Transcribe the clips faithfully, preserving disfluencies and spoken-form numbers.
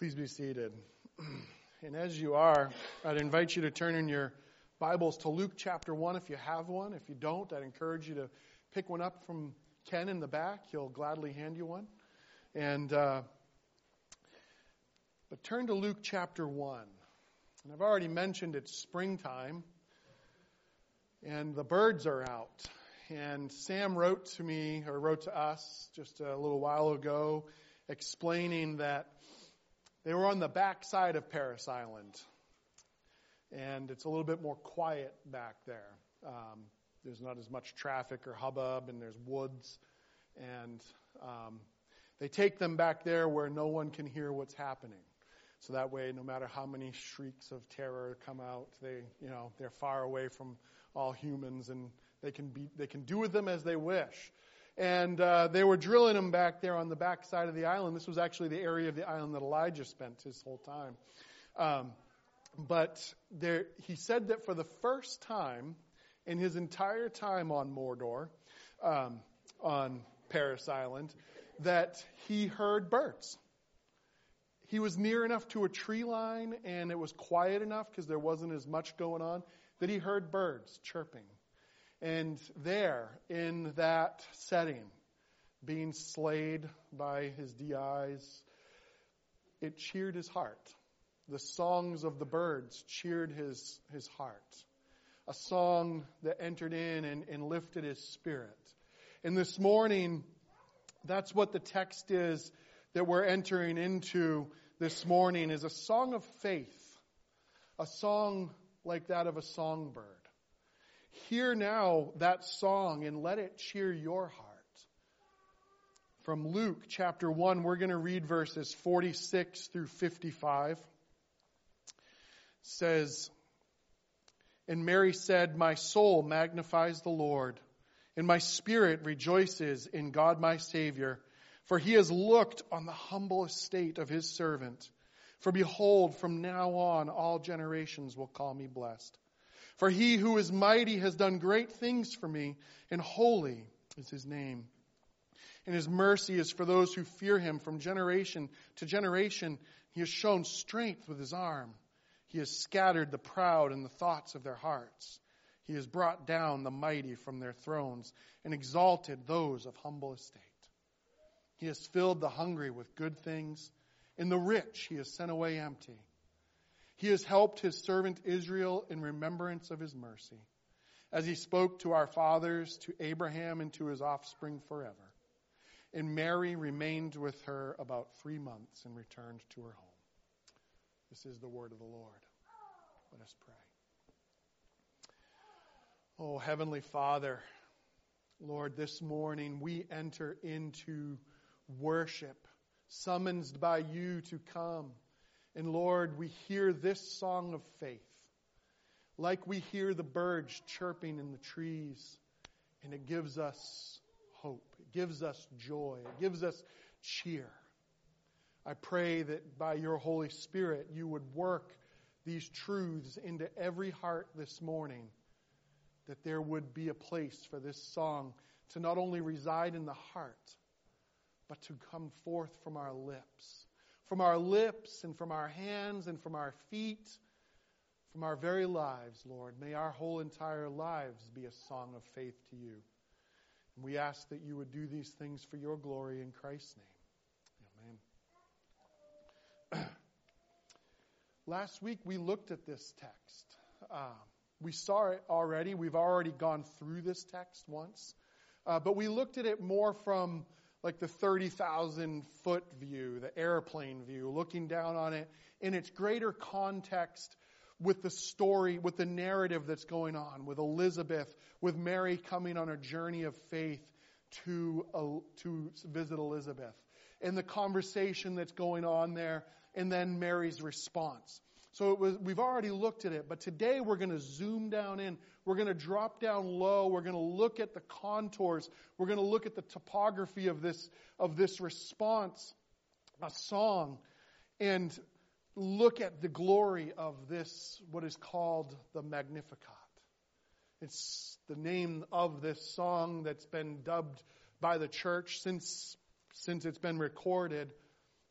Please be seated. And as you are, I'd invite you to turn in your Bibles to Luke chapter one if you have one. If you don't, I'd encourage you to pick one up from Ken in the back. He'll gladly hand you one. And uh, but turn to Luke chapter one. And I've already mentioned it's springtime, and the birds are out. And Sam wrote to me, or wrote to us just a little while ago, explaining that they were on the backside of Parris Island. And it's a little bit more quiet back there. Um, there's not as much traffic or hubbub, and there's woods. And um, they take them back there where no one can hear what's happening. So that way, no matter how many shrieks of terror come out, they, you know, they're far away from all humans, and they can be, they can do with them as they wish. And uh, they were drilling them back there on the back side of the island. This was actually the area of the island that Elijah spent his whole time. Um, but there, he said that for the first time in his entire time on Mordor, um, on Parris Island, that he heard birds. He was near enough to a tree line, and it was quiet enough because there wasn't as much going on, that he heard birds chirping. And there, in that setting, being slayed by his D Is, it cheered his heart. The songs of the birds cheered his, his heart. A song that entered in and, and lifted his spirit. And this morning, that's what the text is that we're entering into this morning, is a song of faith. A song like that of a songbird. Hear now that song and let it cheer your heart. From Luke chapter one, we're going to read verses forty-six through fifty-five. It says, "And Mary said, My soul magnifies the Lord, and my spirit rejoices in God my Savior, for he has looked on the humble estate of his servant. For behold, from now on all generations will call me blessed. For he who is mighty has done great things for me, and holy is his name. And his mercy is for those who fear him from generation to generation. He has shown strength with his arm. He has scattered the proud in the thoughts of their hearts. He has brought down the mighty from their thrones and exalted those of humble estate. He has filled the hungry with good things, and the rich he has sent away empty. He has helped his servant Israel in remembrance of his mercy, as he spoke to our fathers, to Abraham, and to his offspring forever. And Mary remained with her about three months and returned to her home." This is the word of the Lord. Let us pray. Oh, Heavenly Father, Lord, this morning we enter into worship, summoned by you to come. And Lord, we hear this song of faith, like we hear the birds chirping in the trees, and it gives us hope. It gives us joy. It gives us cheer. I pray that by your Holy Spirit, you would work these truths into every heart this morning, that there would be a place for this song to not only reside in the heart, but to come forth from our lips. From our lips and from our hands and from our feet, from our very lives, Lord. May our whole entire lives be a song of faith to you. And we ask that you would do these things for your glory in Christ's name. Amen. Last week we looked at this text. Uh, we saw it already. We've already gone through this text once. Uh, but we looked at it more from like the thirty thousand foot view, the airplane view, looking down on it in its greater context with the story, with the narrative that's going on, with Elizabeth, with Mary coming on a journey of faith to, uh, to visit Elizabeth, and the conversation that's going on there, and then Mary's response. So it was, we've already looked at it, but today we're going to zoom down in. We're going to drop down low. We're going to look at the contours. We're going to look at the topography of this, of this response, a song, and look at the glory of this, what is called the Magnificat. It's the name of this song that's been dubbed by the church since, since it's been recorded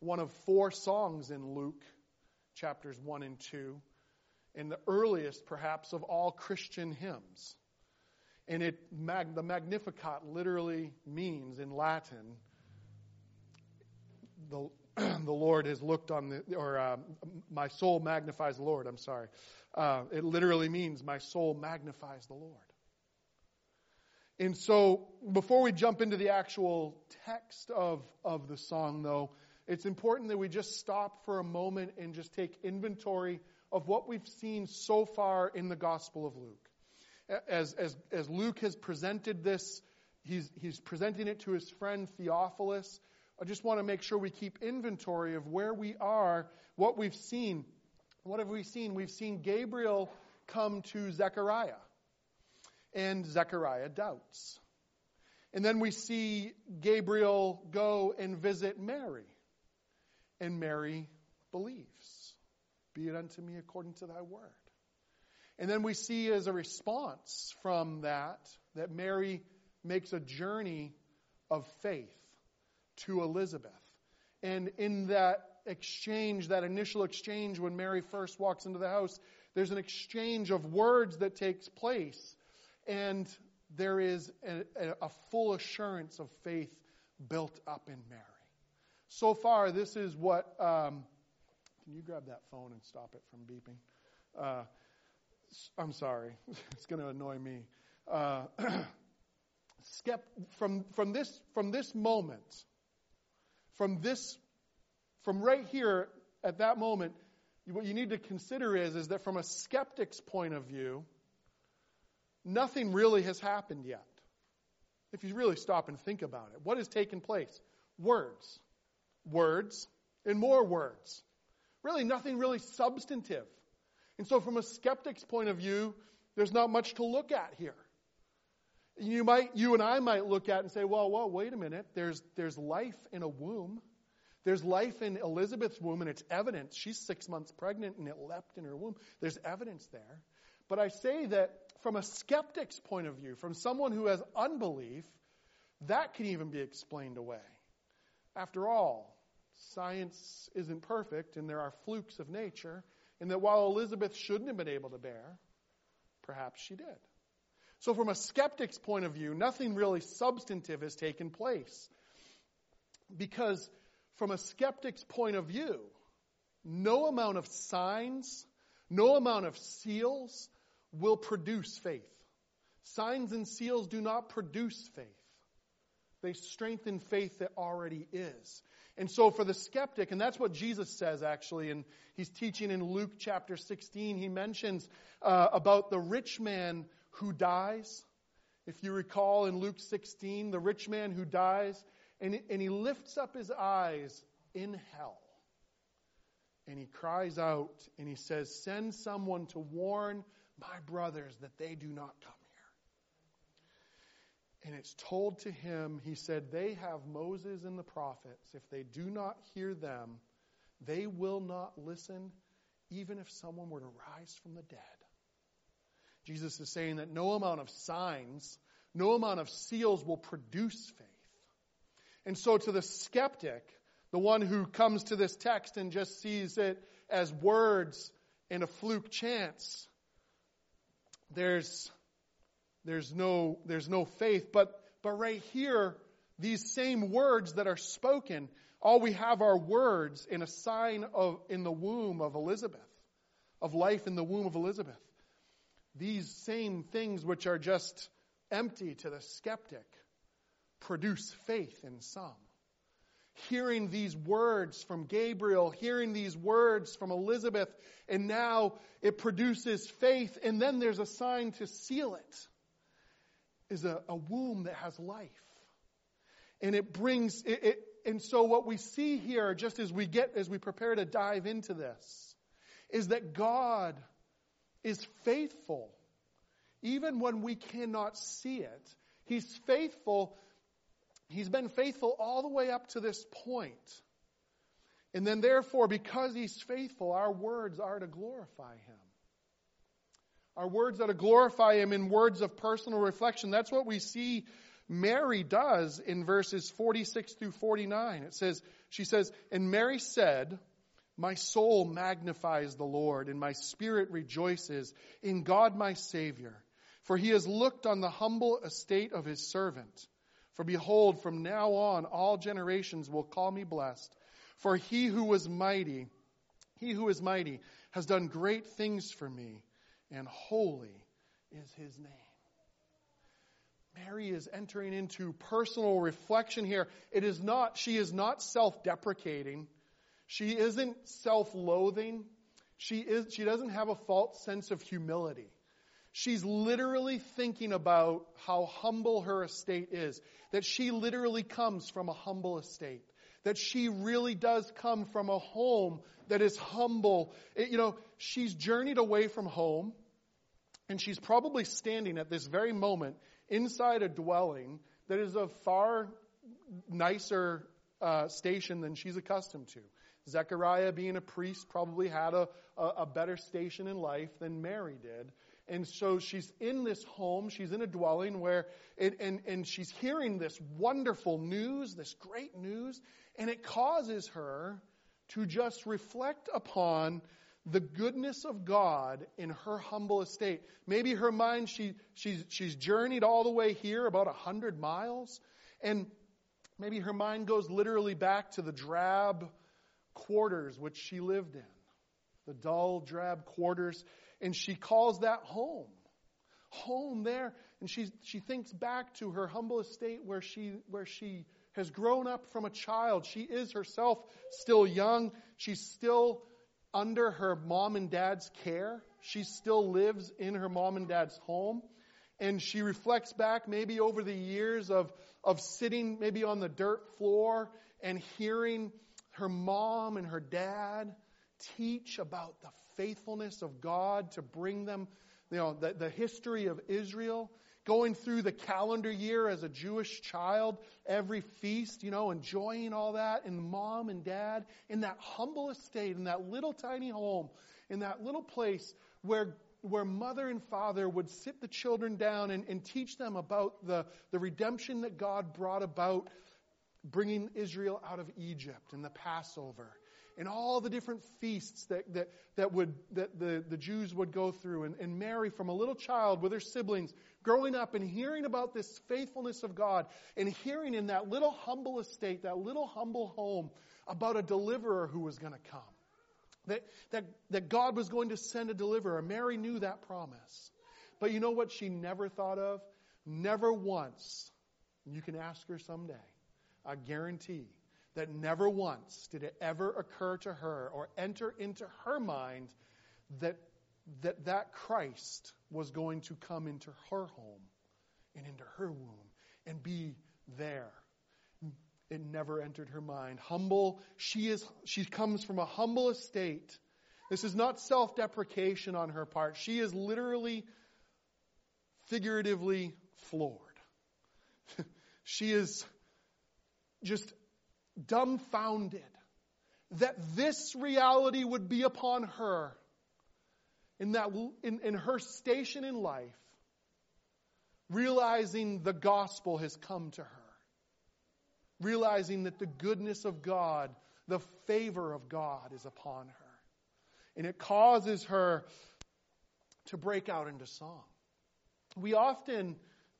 one of four songs in Luke chapters one and two, and the earliest, perhaps, of all Christian hymns. And it, mag, the Magnificat literally means, in Latin, the, the Lord has looked on the, or uh, my soul magnifies the Lord, I'm sorry. Uh, it literally means my soul magnifies the Lord. And so, before we jump into the actual text of, of the song, though, it's important that we just stop for a moment and just take inventory of what we've seen so far in the Gospel of Luke. As, as, as Luke has presented this, he's, he's presenting it to his friend Theophilus. I just want to make sure we keep inventory of where we are, what we've seen. What have we seen? We've seen Gabriel come to Zechariah, and Zechariah doubts. And then we see Gabriel go and visit Mary, and Mary believes. Be it unto me according to thy word. And then we see as a response from that, that Mary makes a journey of faith to Elizabeth. And in that exchange, that initial exchange when Mary first walks into the house, there's an exchange of words that takes place. And there is a, a full assurance of faith built up in Mary. So far, this is what... Um, can you grab that phone and stop it from beeping? Uh, I'm sorry. It's going to annoy me. Uh, from, from, this, from this moment, from this, from right here at that moment, what you need to consider is, is that from a skeptic's point of view, nothing really has happened yet. If you really stop and think about it. What has taken place? Words. Words and more words. Really, nothing really substantive. And so from a skeptic's point of view, there's not much to look at here. You might, you and I might look at it and say, well, well, wait a minute. There's, there's life in a womb. There's life in Elizabeth's womb, and it's evidence. She's six months pregnant, and it leapt in her womb. There's evidence there. But I say that from a skeptic's point of view, from someone who has unbelief, that can even be explained away. After all, science isn't perfect, and there are flukes of nature, and that while Elizabeth shouldn't have been able to bear, perhaps she did. So from a skeptic's point of view, nothing really substantive has taken place. Because from a skeptic's point of view, no amount of signs, no amount of seals will produce faith. Signs and seals do not produce faith. They strengthen faith that already is. And so for the skeptic, and that's what Jesus says actually, and he's teaching in Luke chapter sixteen, he mentions uh, about the rich man who dies. If you recall in Luke sixteen, the rich man who dies, and, and he lifts up his eyes in hell. And he cries out, and he says, send someone to warn my brothers that they do not come here. And it's told to him, he said, they have Moses and the prophets. If they do not hear them, they will not listen, even if someone were to rise from the dead. Jesus is saying that no amount of signs, no amount of seals will produce faith. And so to the skeptic, the one who comes to this text and just sees it as words and a fluke chance, there's there's no there's no faith. But but right here, these same words that are spoken, all we have are words in a sign of in the womb of Elizabeth, of life in the womb of Elizabeth. These same things which are just empty to the skeptic produce faith in some. Hearing these words from Gabriel, hearing these words from Elizabeth, and now it produces faith, and then there's a sign to seal it, is a, a womb that has life. And it brings, it, it, and so what we see here, just as we get, as we prepare to dive into this, is that God is faithful. Even when we cannot see it, He's faithful. He's been faithful all the way up to this point. And then therefore, because He's faithful, our words are to glorify Him. Our words are to glorify Him in words of personal reflection. That's what we see Mary does in verses forty-six through forty-nine. It says, she says, "And Mary said, 'My soul magnifies the Lord, and my spirit rejoices in God my Savior. For he has looked on the humble estate of his servant. For behold, from now on all generations will call me blessed. For he who was mighty, he who is mighty, has done great things for me, and holy is his name.'" Mary is entering into personal reflection here. It is not, she is not self-deprecating. She isn't self-loathing. She is, she doesn't have a false sense of humility. She's literally thinking about how humble her estate is. That she literally comes from a humble estate. That she really does come from a home that is humble. It, you know, she's journeyed away from home. And she's probably standing at this very moment inside a dwelling that is a far nicer uh, station than she's accustomed to. Zechariah, being a priest, probably had a, a, a better station in life than Mary did. And so she's in this home, she's in a dwelling where, it, and, and she's hearing this wonderful news, this great news, and it causes her to just reflect upon the goodness of God in her humble estate. Maybe her mind, she, she's, she's journeyed all the way here, about a hundred miles, and maybe her mind goes literally back to the drab quarters which she lived in. The dull, drab quarters. And she calls that home. Home there. And she she thinks back to her humble estate where she where she has grown up from a child. She is herself still young. She's still under her mom and dad's care. She still lives in her mom and dad's home. And she reflects back maybe over the years of, of sitting maybe on the dirt floor and hearing her mom and her dad teach about the faithfulness of God to bring them, you know, the, the history of Israel, going through the calendar year as a Jewish child, every feast, you know, enjoying all that, and mom and dad in that humble estate, in that little tiny home, in that little place where where mother and father would sit the children down and, and teach them about the, the redemption that God brought about, bringing Israel out of Egypt and the Passover and all the different feasts that that, that would that the, the Jews would go through. And, and Mary, from a little child with her siblings, growing up and hearing about this faithfulness of God and hearing in that little humble estate, that little humble home, about a deliverer who was going to come. That, that, that God was going to send a deliverer. Mary knew that promise. But you know what she never thought of? Never once. You can ask her someday. I guarantee that never once did it ever occur to her or enter into her mind that that, that Christ was going to come into her home and into her womb and be there. It never entered her mind. Humble, she is. She comes from a humble estate. This is not self-deprecation on her part. She is literally, figuratively floored. She is just dumbfounded that this reality would be upon her in that in, in her station in life, realizing the gospel has come to her. Realizing that the goodness of God, the favor of God is upon her. And it causes her to break out into song. We often,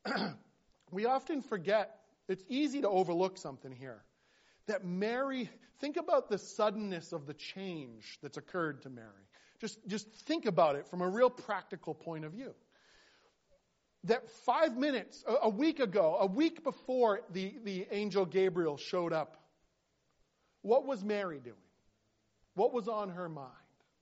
we often forget, it's easy to overlook something here. That Mary, think about the suddenness of the change that's occurred to Mary. Just, just think about it from a real practical point of view. That five minutes, a week ago, a week before the, the angel Gabriel showed up, what was Mary doing? What was on her mind?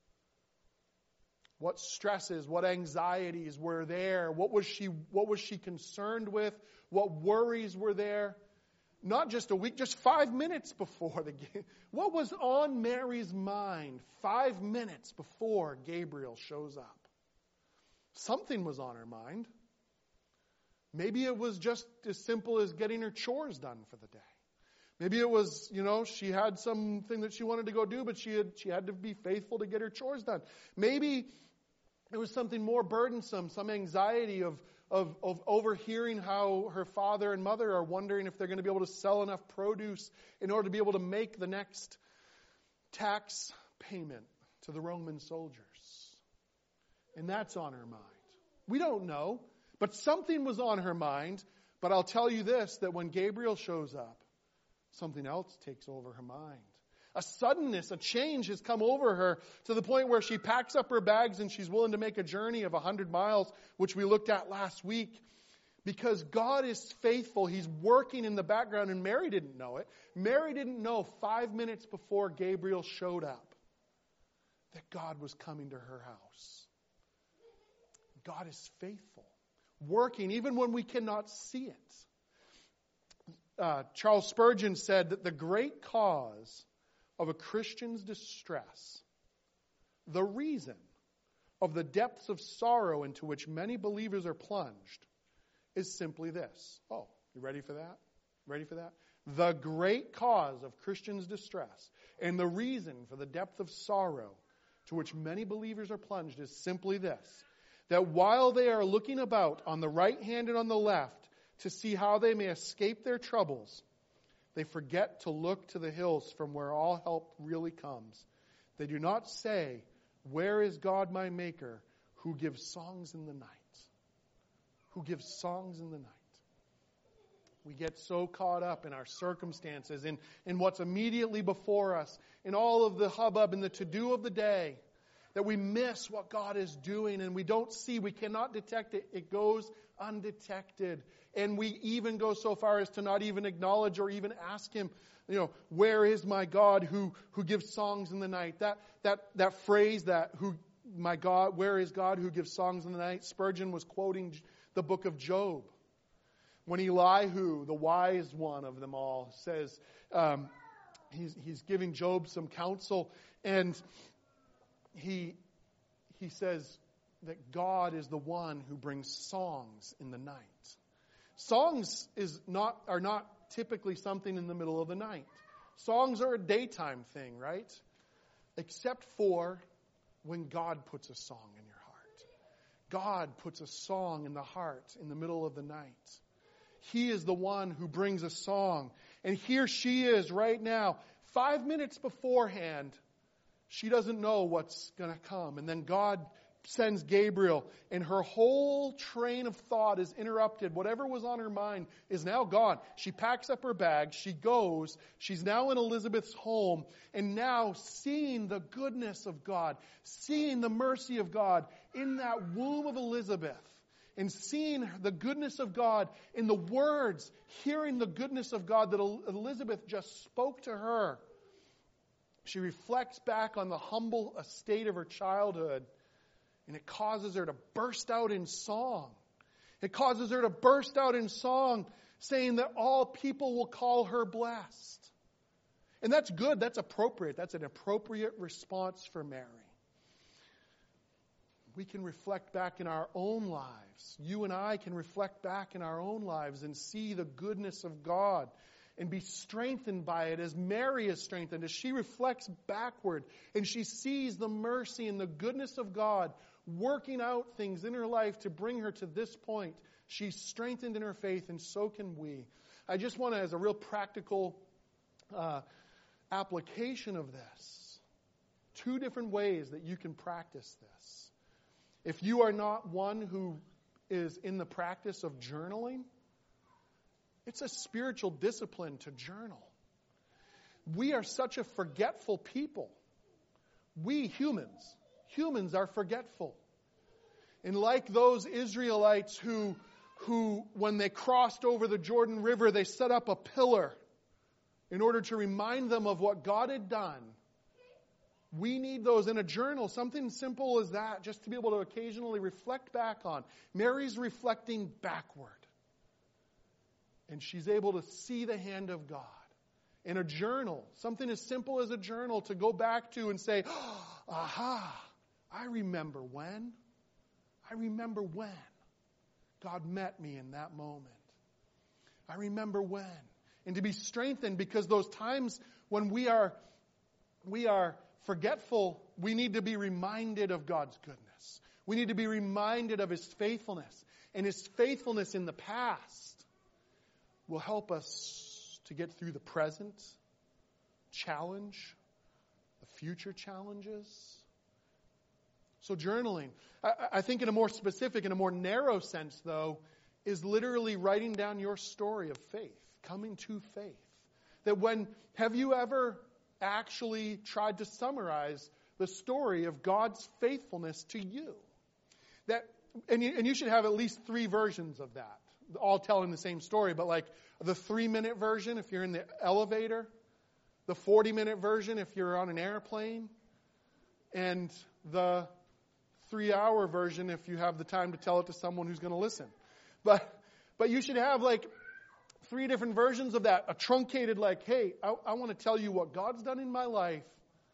What stresses, what anxieties were there? What was she, what was she concerned with? What worries were there? Not just a week, just five minutes before the game. What was on Mary's mind five minutes before Gabriel shows up? Something was on her mind. Maybe it was just as simple as getting her chores done for the day. Maybe it was, you know, she had something that she wanted to go do, but she had she had to be faithful to get her chores done. Maybe it was something more burdensome, some anxiety of, of, of overhearing how her father and mother are wondering if they're going to be able to sell enough produce in order to be able to make the next tax payment to the Roman soldiers. And that's on her mind. We don't know, but something was on her mind. But I'll tell you this, that when Gabriel shows up, something else takes over her mind. A suddenness, a change has come over her to the point where she packs up her bags and she's willing to make a journey of one hundred miles, which we looked at last week. Because God is faithful. He's working in the background, and Mary didn't know it. Mary didn't know five minutes before Gabriel showed up that God was coming to her house. God is faithful, working even when we cannot see it. Uh, Charles Spurgeon said that the great cause of a Christian's distress, the reason of the depths of sorrow into which many believers are plunged, is simply this. Oh, you ready for that? Ready for that? The great cause of Christians' distress and the reason for the depth of sorrow to which many believers are plunged is simply this: that while they are looking about on the right hand and on the left to see how they may escape their troubles, they forget to look to the hills from where all help really comes. They do not say, "Where is God my Maker, who gives songs in the night?" Who gives songs in the night. We get so caught up in our circumstances, in, in what's immediately before us, in all of the hubbub and the to-do of the day, that we miss what God is doing, and we don't see, we cannot detect it. It goes undetected. And we even go so far as to not even acknowledge or even ask Him, you know, where is my God who, who gives songs in the night? That, that, that phrase, that who, my God, where is God who gives songs in the night? Spurgeon was quoting the book of Job. When Elihu, the wise one of them all, says, um, he's, he's giving Job some counsel, and he, he says that God is the one who brings songs in the night. Songs is not, are not typically something in the middle of the night. Songs are a daytime thing, right? Except for when God puts a song in your heart. God puts a song in the heart in the middle of the night. He is the one who brings a song. And here she is right now, five minutes beforehand. She doesn't know what's going to come. And then God sends Gabriel, and her whole train of thought is interrupted. Whatever was on her mind is now gone. She packs up her bags. She goes. She's now in Elizabeth's home. And now seeing the goodness of God, seeing the mercy of God in that womb of Elizabeth, and seeing the goodness of God in the words, hearing the goodness of God that Elizabeth just spoke to her, she reflects back on the humble estate of her childhood. And it causes her to burst out in song. It causes her to burst out in song, saying that all people will call her blessed. And that's good. That's appropriate. That's an appropriate response for Mary. We can reflect back in our own lives. You and I can reflect back in our own lives and see the goodness of God and be strengthened by it as Mary is strengthened, as she reflects backward and she sees the mercy and the goodness of God working out things in her life to bring her to this point. She's strengthened in her faith, and so can we. I just want to, as a real practical uh, application of this, two different ways that you can practice this. If you are not one who is in the practice of journaling, it's a spiritual discipline to journal. We are such a forgetful people. We humans, humans are forgetful. And like those Israelites who, who, when they crossed over the Jordan River, they set up a pillar in order to remind them of what God had done. We need those in a journal, something simple as that, just to be able to occasionally reflect back on. Mary's reflecting backward. And she's able to see the hand of God. In a journal, something as simple as a journal to go back to and say, oh, aha, I remember when. I remember when God met me in that moment. I remember when. And to be strengthened, because those times when we are, we are forgetful, we need to be reminded of God's goodness. We need to be reminded of His faithfulness. And His faithfulness in the past will help us to get through the present challenge, the future challenges. So journaling, I, I think in a more specific, in a more narrow sense though, is literally writing down your story of faith, coming to faith. That when, have you ever actually tried to summarize the story of God's faithfulness to you? That, and you, and you should have at least three versions of that, all telling the same story, but like the three-minute version if you're in the elevator, the forty-minute version if you're on an airplane, and the three-hour version if you have the time to tell it to someone who's going to listen. But but you should have like three different versions of that. A truncated like, hey, I, I want to tell you what God's done in my life.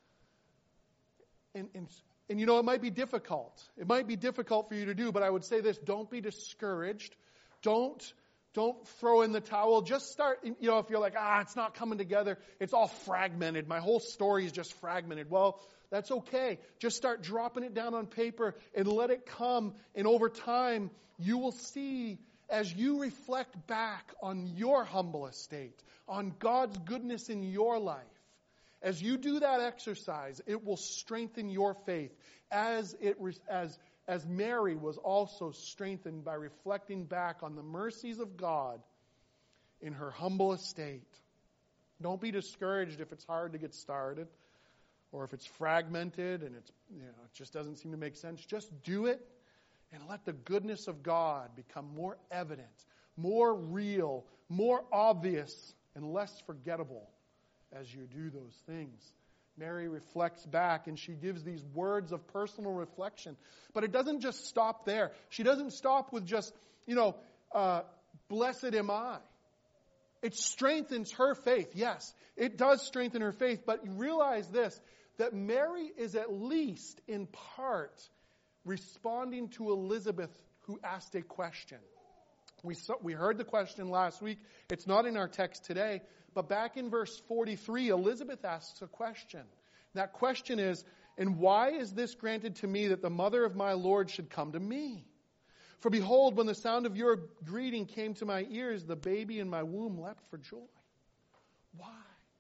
And, and, and you know, it might be difficult. It might be difficult for you to do, but I would say this, don't be discouraged. Don't, don't throw in the towel. Just start, you know, if you're like, ah, it's not coming together. It's all fragmented. My whole story is just fragmented. Well, that's okay. Just start dropping it down on paper and let it come. And over time, you will see as you reflect back on your humble estate, on God's goodness in your life. As you do that exercise, it will strengthen your faith as it as as Mary was also strengthened by reflecting back on the mercies of God in her humble estate. Don't be discouraged if it's hard to get started or if it's fragmented and it's, you know, it just doesn't seem to make sense. Just do it and let the goodness of God become more evident, more real, more obvious, and less forgettable as you do those things. Mary reflects back and she gives these words of personal reflection. But it doesn't just stop there. She doesn't stop with just, you know, uh, blessed am I. It strengthens her faith. Yes, it does strengthen her faith. But you realize this, that Mary is at least in part responding to Elizabeth who asked a question. We saw, we heard the question last week. It's not in our text today. But back in verse forty-three, Elizabeth asks a question. That question is, and why is this granted to me that the mother of my Lord should come to me? For behold, when the sound of your greeting came to my ears, the baby in my womb leapt for joy. Why?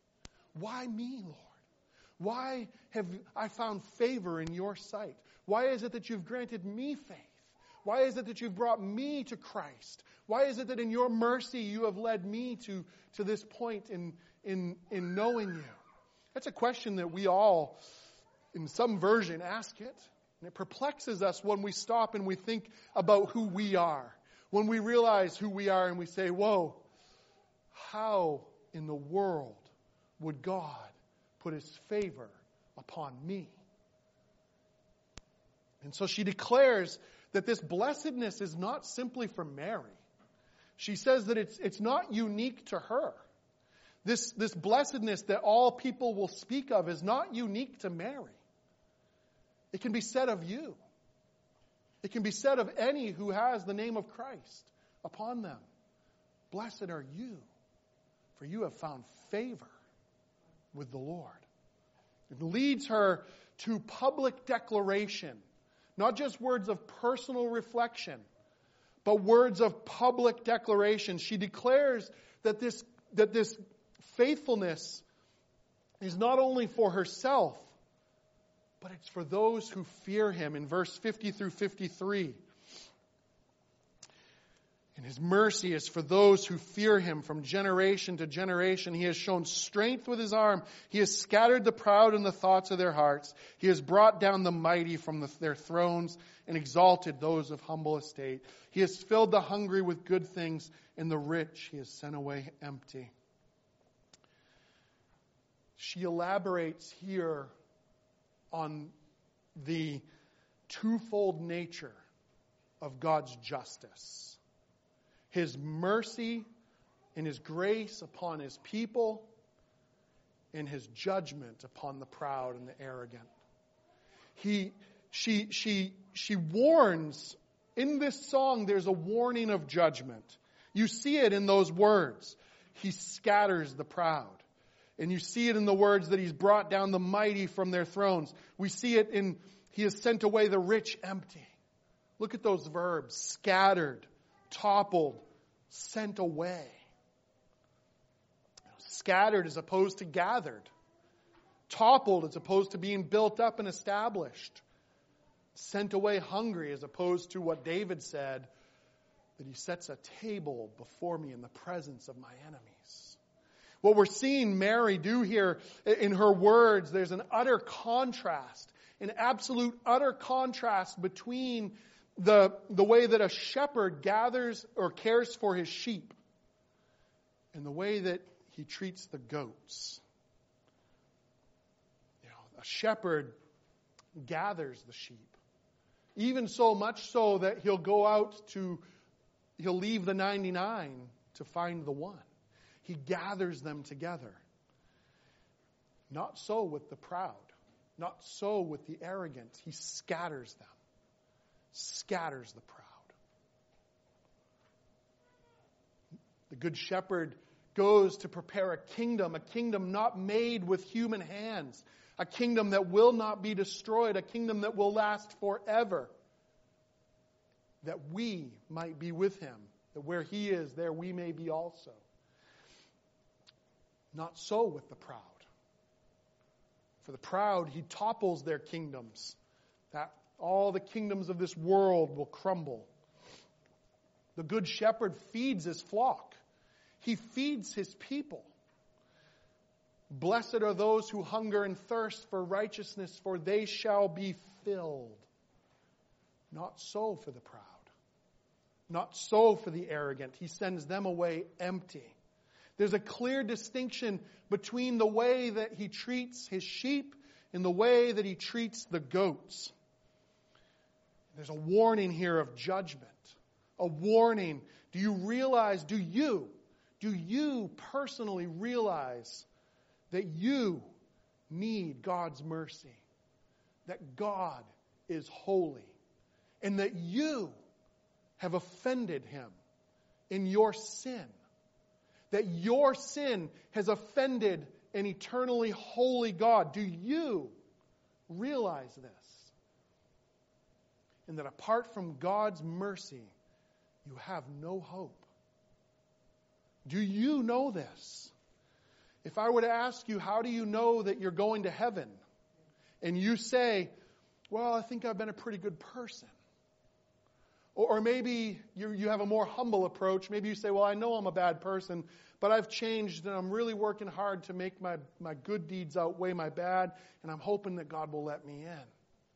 Why me, Lord? Why have I found favor in your sight? Why is it that you've granted me faith? Why is it that you've brought me to Christ? Why is it that in your mercy you have led me to, to this point in, in, in knowing you? That's a question that we all, in some version, ask it. And it perplexes us when we stop and we think about who we are. When we realize who we are and we say, whoa, how in the world would God put His favor upon me? And so she declares that this blessedness is not simply for Mary. She says that it's it's not unique to her. This, this blessedness that all people will speak of is not unique to Mary. It can be said of you. It can be said of any who has the name of Christ upon them. Blessed are you, for you have found favor with the Lord. It leads her to public declaration. Not just words of personal reflection, but words of public declaration. She declares that this, that this faithfulness is not only for herself, but it's for those who fear Him. In verse fifty through fifty-three. And His mercy is for those who fear Him from generation to generation. He has shown strength with His arm. He has scattered the proud in the thoughts of their hearts. He has brought down the mighty from the, their thrones and exalted those of humble estate. He has filled the hungry with good things, and the rich He has sent away empty. She elaborates here on the twofold nature of God's justice. His mercy and His grace upon His people, and His judgment upon the proud and the arrogant. He, she, she, she warns, in this song there's a warning of judgment. You see it in those words. He scatters the proud. And you see it in the words that He's brought down the mighty from their thrones. We see it in, He has sent away the rich empty. Look at those verbs. Scattered, toppled, sent away. Scattered as opposed to gathered. Toppled as opposed to being built up and established. Sent away hungry as opposed to what David said, that he sets a table before me in the presence of my enemies. What we're seeing Mary do here in her words, there's an utter contrast, an absolute utter contrast between the, the way that a shepherd gathers or cares for his sheep and the way that he treats the goats. You know, a shepherd gathers the sheep. Even so much so that he'll go out to, he'll leave the ninety-nine to find the one. He gathers them together. Not so with the proud. Not so with the arrogant. He scatters them. Scatters the proud. The good shepherd goes to prepare a kingdom, a kingdom not made with human hands, a kingdom that will not be destroyed, a kingdom that will last forever, that we might be with him, that where he is, there we may be also. Not so with the proud. For the proud, he topples their kingdoms, that all the kingdoms of this world will crumble. The good shepherd feeds his flock. He feeds his people. Blessed are those who hunger and thirst for righteousness, for they shall be filled. Not so for the proud. Not so for the arrogant. He sends them away empty. There's a clear distinction between the way that he treats his sheep and the way that he treats the goats. There's a warning here of judgment. A warning. Do you realize, do you, do you personally realize that you need God's mercy? That God is holy. And that you have offended him in your sin. That your sin has offended an eternally holy God. Do you realize this? And that apart from God's mercy, you have no hope. Do you know this? If I were to ask you, how do you know that you're going to heaven? And you say, well, I think I've been a pretty good person. Or, or maybe you, you have a more humble approach. Maybe you say, well, I know I'm a bad person, but I've changed and I'm really working hard to make my, my good deeds outweigh my bad, and I'm hoping that God will let me in.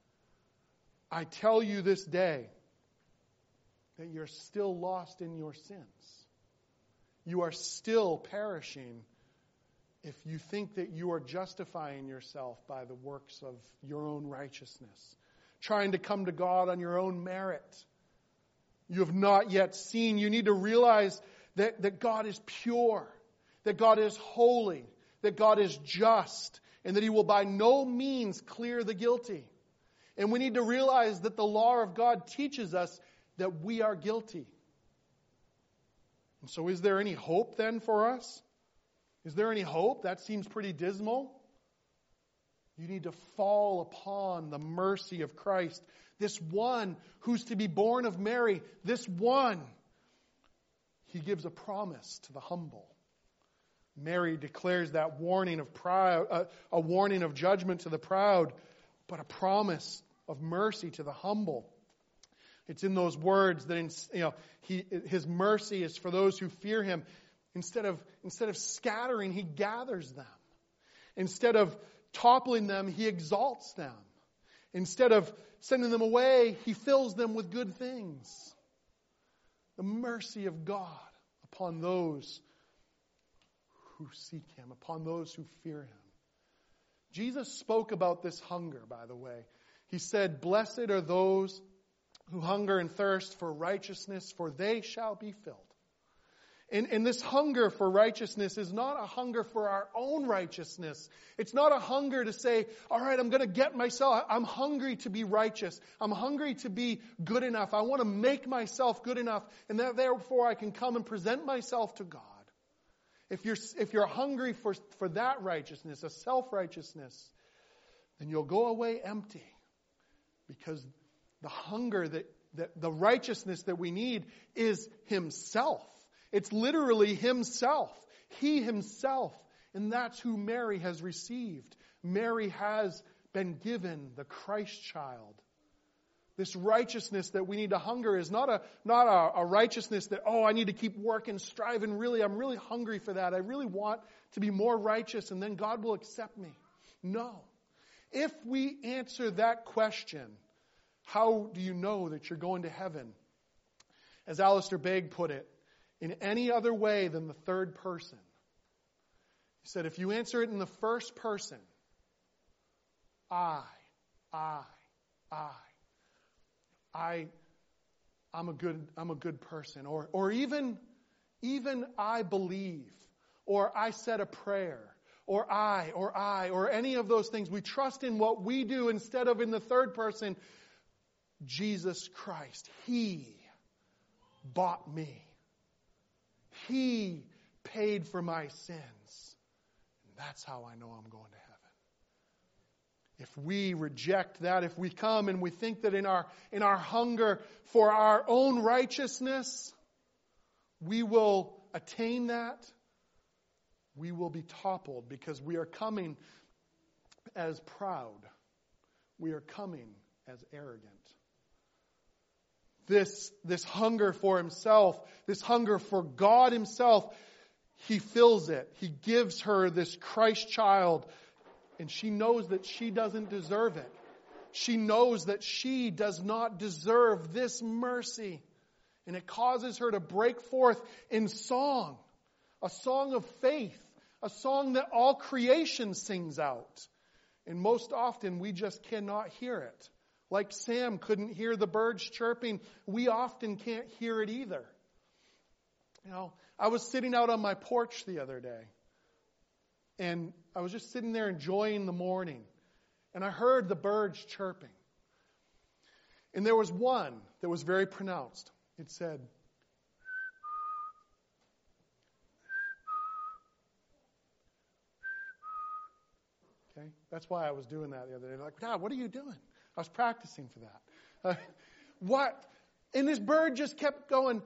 I tell you this day that you're still lost in your sins. You are still perishing if you think that you are justifying yourself by the works of your own righteousness, trying to come to God on your own merit. You have not yet seen. You need to realize that, that God is pure, that God is holy, that God is just, and that he will by no means clear the guilty. And we need to realize that the law of God teaches us that we are guilty. And so is there any hope then for us? Is there any hope? That seems pretty dismal. You need to fall upon the mercy of Christ. This one who's to be born of Mary, this one, he gives a promise to the humble. Mary declares that warning of proud, uh, a warning of judgment to the proud, but a promise of mercy to the humble. It's in those words that, in, you know, he, his mercy is for those who fear him. Instead of, instead of scattering, he gathers them. Instead of toppling them, he exalts them. Instead of sending them away, he fills them with good things. The mercy of God upon those who seek him, upon those who fear him. Jesus spoke about this hunger, by the way. He said, "Blessed are those who hunger and thirst for righteousness, for they shall be filled." And, and this hunger for righteousness is not a hunger for our own righteousness. It's not a hunger to say, all right, I'm going to get myself, I'm hungry to be righteous. I'm hungry to be good enough. I want to make myself good enough, and that therefore I can come and present myself to God. If you're, if you're hungry for, for that righteousness, a self-righteousness, then you'll go away empty. Because the hunger that that the righteousness that we need is Himself. It's literally Himself. He Himself. And that's who Mary has received. Mary has been given the Christ child. This righteousness that we need to hunger is not a not a, a righteousness that, oh, I need to keep working, striving, really, I'm really hungry for that. I really want to be more righteous and then God will accept me. No. If we answer that question, how do you know that you're going to heaven? As Alistair Begg put it, in any other way than the third person. He said, if you answer it in the first person, I, I, I, I, I'm a good, I'm a good person. Or, or even, even I believe, or I said a prayer, or I, or I, or any of those things. We trust in what we do instead of in the third person. Jesus Christ, He bought me. He paid for my sins. And that's how I know I'm going to heaven. If we reject that, if we come and we think that in our, in our hunger for our own righteousness, we will attain that, we will be toppled because we are coming as proud. We are coming as arrogant. This, this hunger for Himself, this hunger for God Himself, He fills it. He gives her this Christ child. And she knows that she doesn't deserve it. She knows that she does not deserve this mercy. And it causes her to break forth in song. A song of faith. A song that all creation sings out. And most often we just cannot hear it. Like Sam couldn't hear the birds chirping, we often can't hear it either. You know, I was sitting out on my porch the other day. And I was just sitting there enjoying the morning. And I heard the birds chirping. And there was one that was very pronounced. It said, okay, that's why I was doing that the other day. They're like, Dad, what are you doing? I was practicing for that. Uh, what? And this bird just kept going.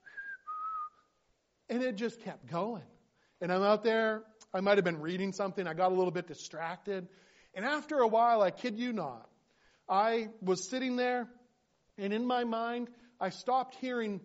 And it just kept going. And I'm out there. I might have been reading something. I got a little bit distracted. And after a while, I kid you not, I was sitting there, and in my mind, I stopped hearing,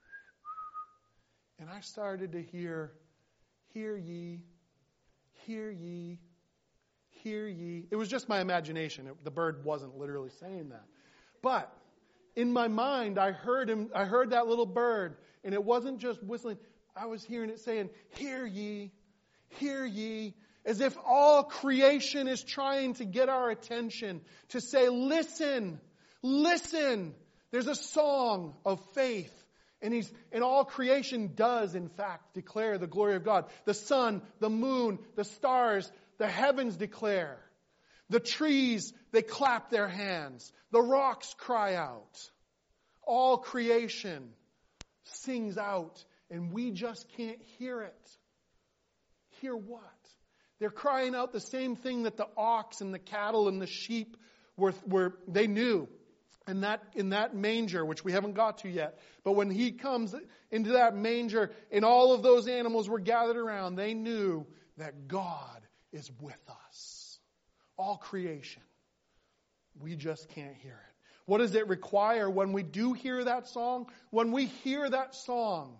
and I started to hear, hear ye, hear ye, hear ye. It was just my imagination. It, the bird wasn't literally saying that. But in my mind, I heard him. I heard that little bird, and it wasn't just whistling. I was hearing it saying, hear ye. Hear ye, as if all creation is trying to get our attention, to say, listen, listen. There's a song of faith. And he's, and all creation does, in fact, declare the glory of God. The sun, the moon, the stars, the heavens declare. The trees, they clap their hands. The rocks cry out. All creation sings out, and we just can't hear it. Hear what? They're crying out the same thing that the ox and the cattle and the sheep were, were they knew. And that in that manger, which we haven't got to yet, but when He comes into that manger and all of those animals were gathered around, they knew that God is with us. All creation. We just can't hear it. What does it require when we do hear that song? When we hear that song,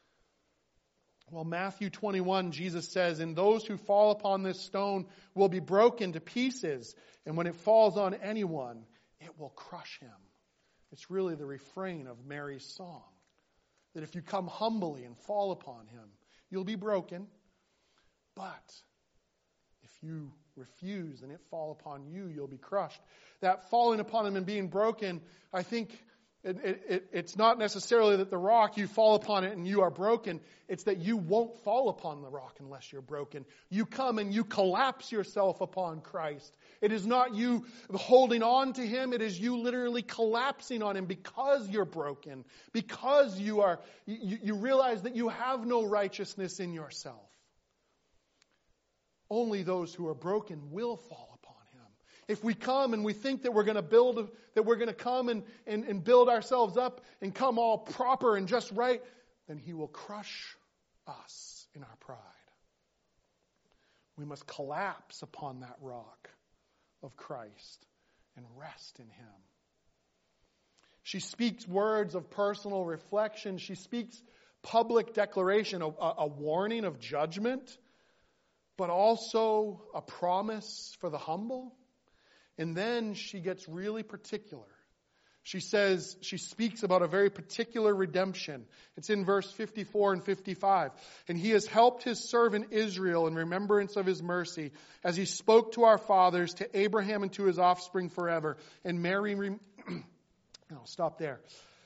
well, Matthew twenty-one, Jesus says, and those who fall upon this stone will be broken to pieces. And when it falls on anyone, it will crush him. It's really the refrain of Mary's song. That if you come humbly and fall upon Him, you'll be broken. But if you refuse and it fall upon you, you'll be crushed. That falling upon Him and being broken, I think It, it, it, it's not necessarily that the rock, you fall upon it and you are broken. It's that you won't fall upon the rock unless you're broken. You come and you collapse yourself upon Christ. It is not you holding on to Him. It is you literally collapsing on Him because you're broken. Because you are, you, you realize that you have no righteousness in yourself. Only those who are broken will fall upon Him. If we come and we think that we're going to build, that we're going to come and, and, and build ourselves up and come all proper and just right, then He will crush us in our pride. We must collapse upon that rock of Christ and rest in Him. She speaks words of personal reflection. She speaks public declaration, a, a warning of judgment, but also a promise for the humble. And then she gets really particular. She says, she speaks about a very particular redemption. It's in verse fifty-four and fifty-five. And He has helped His servant Israel in remembrance of His mercy, as He spoke to our fathers, to Abraham and to his offspring forever. And Mary, re- no, stop there.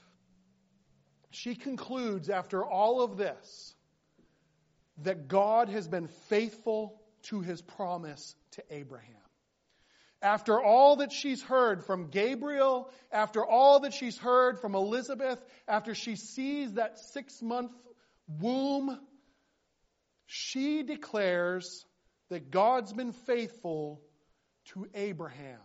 She concludes after all of this that God has been faithful to His promise to Abraham. After all that she's heard from Gabriel, after all that she's heard from Elizabeth, after she sees that six-month womb, she declares that God's been faithful to Abraham.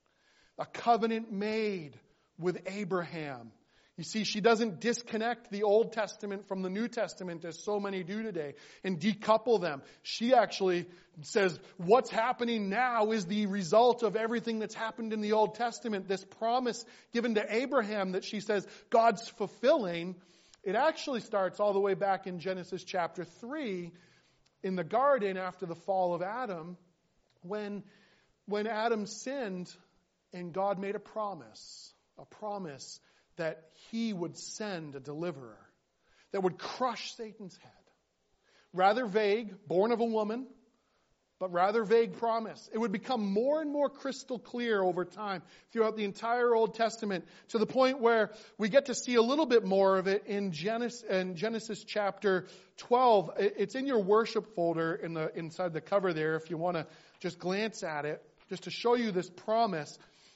A covenant made with Abraham. You see, she doesn't disconnect the Old Testament from the New Testament as so many do today and decouple them. She actually says what's happening now is the result of everything that's happened in the Old Testament. This promise given to Abraham that she says God's fulfilling, it actually starts all the way back in Genesis chapter three in the garden after the fall of Adam, when, when Adam sinned and God made a promise, a promise that He would send a deliverer that would crush Satan's head. Rather vague, born of a woman, but rather vague promise. It would become more and more crystal clear over time throughout the entire Old Testament, to the point where we get to see a little bit more of it in Genesis, in Genesis chapter twelve. It's in your worship folder in the inside the cover there if you want to just glance at it, just to show you this promise.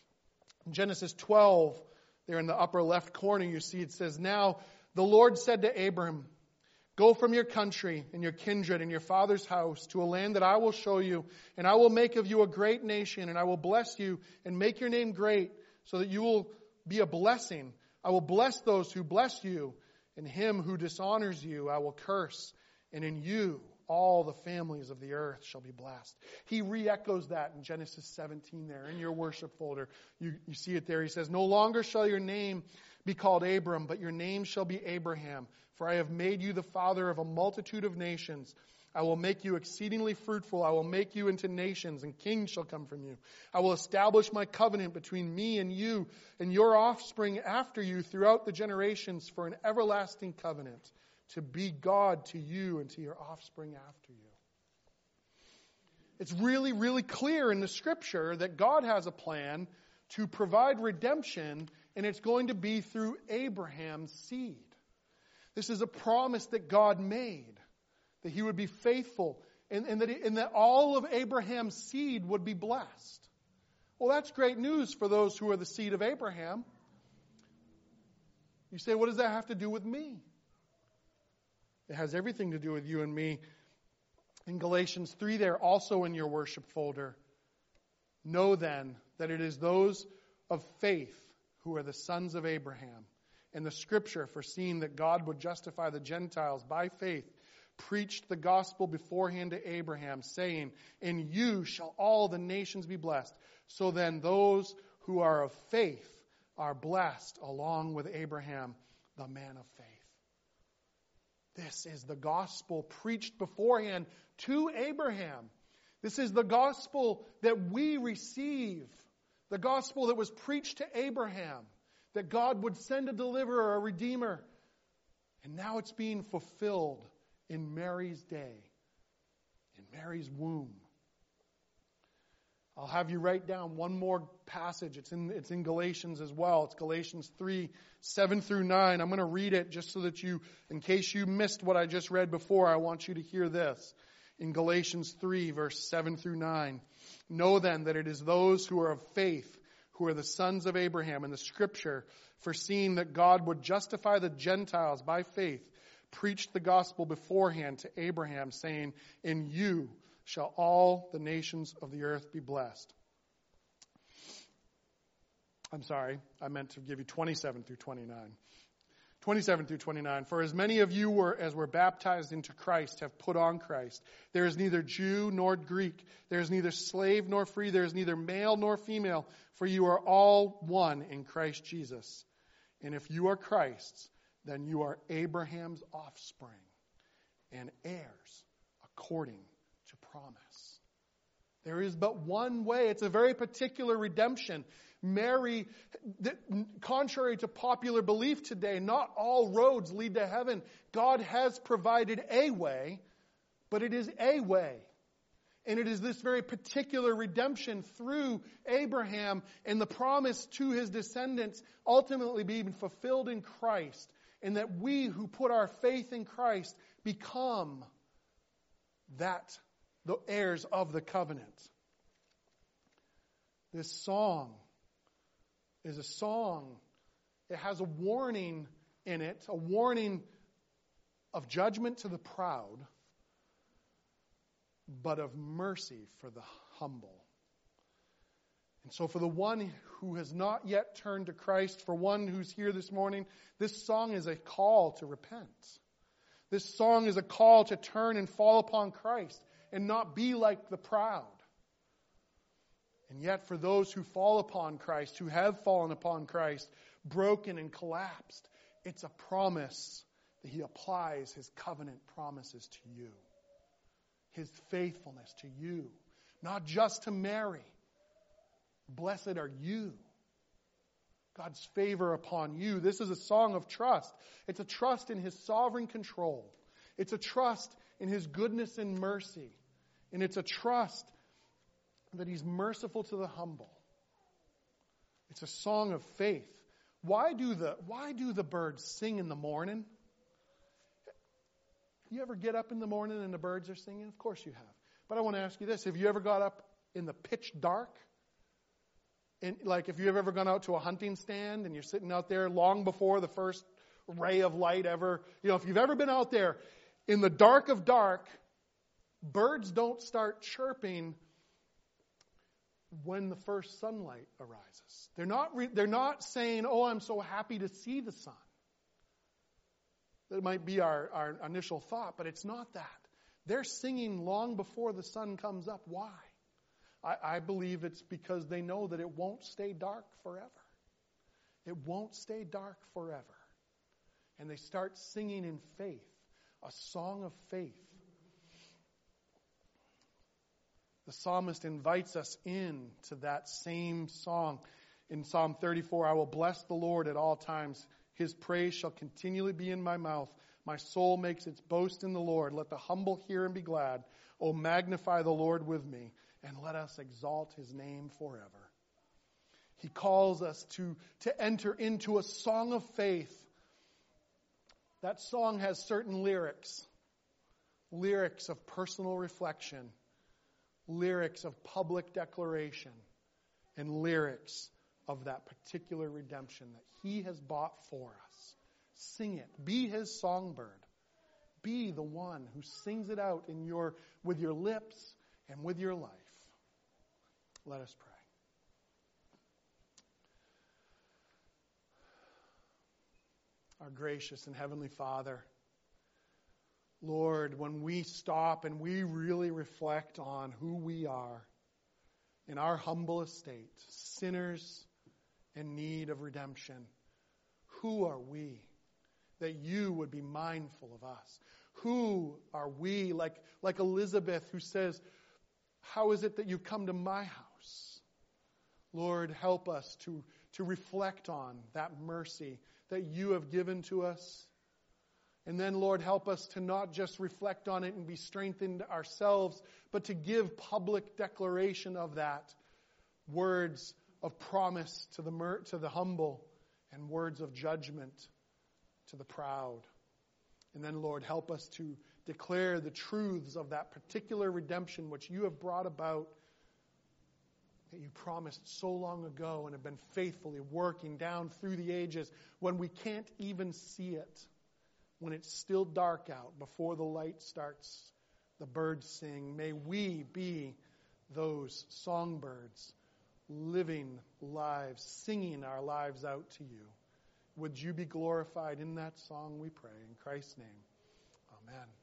Genesis twelve, there in the upper left corner, you see it says, "Now the Lord said to Abram, go from your country and your kindred and your father's house to a land that I will show you, and I will make of you a great nation, and I will bless you and make your name great, so that you will be a blessing. I will bless those who bless you, and him who dishonors you I will curse, and in you all the families of the earth shall be blessed." He re-echoes that in Genesis seventeen there in your worship folder. You, you see it there. He says, "No longer shall your name be called Abram, but your name shall be Abraham. For I have made you the father of a multitude of nations. I will make you exceedingly fruitful. I will make you into nations, and kings shall come from you. I will establish my covenant between me and you and your offspring after you throughout the generations for an everlasting covenant, to be God to you and to your offspring after you." It's really, really clear in the Scripture that God has a plan to provide redemption, and it's going to be through Abraham's seed. This is a promise that God made, that He would be faithful, and, and, that, he, and that all of Abraham's seed would be blessed. Well, that's great news for those who are the seed of Abraham. You say, what does that have to do with me? It has everything to do with you and me. In Galatians three there, also in your worship folder, know then that it is those of faith who are the sons of Abraham. And the Scripture, foreseeing that God would justify the Gentiles by faith, preached the gospel beforehand to Abraham, saying, "In you shall all the nations be blessed." So then those who are of faith are blessed along with Abraham, the man of faith. This is the gospel preached beforehand to Abraham. This is the gospel that we receive. The gospel that was preached to Abraham. That God would send a deliverer, a redeemer. And now it's being fulfilled in Mary's day. In Mary's womb. I'll have you write down one more passage. It's in, it's in Galatians as well. It's Galatians three, seven through nine. I'm going to read it just so that you, in case you missed what I just read before, I want you to hear this. In Galatians three, verse seven through nine. "Know then that it is those who are of faith who are the sons of Abraham, and the Scripture, foreseeing that God would justify the Gentiles by faith, preached the gospel beforehand to Abraham, saying, 'In you shall all the nations of the earth be blessed.' I'm sorry, I meant to give you twenty-seven through twenty-nine. twenty-seven through twenty-nine. For as many of you were, as were baptized into Christ, have put on Christ. There is neither Jew nor Greek. There is neither slave nor free. There is neither male nor female. For you are all one in Christ Jesus. And if you are Christ's, then you are Abraham's offspring and heirs according to promise. There is but one way. It's a very particular redemption. Mary, contrary to popular belief today, not all roads lead to heaven. God has provided a way, but it is a way. And it is this very particular redemption through Abraham and the promise to his descendants ultimately being fulfilled in Christ. And that we who put our faith in Christ become that, the heirs of the covenant. This song is a song. It has a warning in it, a warning of judgment to the proud, but of mercy for the humble. And so for the one who has not yet turned to Christ, for one who's here this morning, this song is a call to repent. This song is a call to turn and fall upon Christ and not be like the proud. And yet for those who fall upon Christ, who have fallen upon Christ, broken and collapsed, it's a promise that He applies His covenant promises to you. His faithfulness to you. Not just to Mary. Blessed are you. God's favor upon you. This is a song of trust. It's a trust in His sovereign control. It's a trust in His goodness and mercy. And it's a trust that He's merciful to the humble. It's a song of faith. Why do the, why do the birds sing in the morning? You ever get up in the morning and the birds are singing? Of course you have. But I want to ask you this. Have you ever got up in the pitch dark? And like if you've ever gone out to a hunting stand and you're sitting out there long before the first ray of light ever, you know, if you've ever been out there in the dark of dark, birds don't start chirping when the first sunlight arises. They're not, re- they're not saying, oh, I'm so happy to see the sun. That might be our, our initial thought, but it's not that. They're singing long before the sun comes up. Why? I, I believe it's because they know that it won't stay dark forever. It won't stay dark forever. And they start singing in faith, a song of faith. The psalmist invites us in to that same song. In Psalm thirty-four, I will bless the Lord at all times. His praise shall continually be in my mouth. My soul makes its boast in the Lord. Let the humble hear and be glad. O magnify the Lord with me, and let us exalt His name forever. He calls us to, to enter into a song of faith. That song has certain lyrics. Lyrics of personal reflection. Lyrics of public declaration. And lyrics of that particular redemption that He has bought for us. Sing it. Be His songbird. Be the one who sings it out in your, with your lips and with your life. Let us pray. Our gracious and heavenly Father, Lord, when we stop and we really reflect on who we are in our humble estate, sinners in need of redemption, who are we that you would be mindful of us? Who are we, like, like Elizabeth who says, how is it that you've come to my house? Lord, help us to, to reflect on that mercy that you have given to us. And then, Lord, help us to not just reflect on it and be strengthened ourselves, but to give public declaration of that. Words of promise to the mer- to the humble and words of judgment to the proud. And then, Lord, help us to declare the truths of that particular redemption which you have brought about, that you promised so long ago and have been faithfully working down through the ages when we can't even see it, when it's still dark out, before the light starts, the birds sing. May we be those songbirds, living lives, singing our lives out to you. Would you be glorified in that song, we pray. In Christ's name, amen.